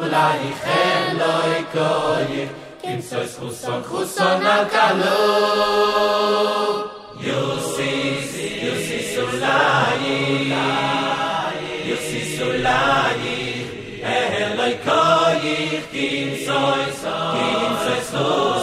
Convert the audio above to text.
Chuson al kalo Yossi Sulayi Eloi koyich kin soy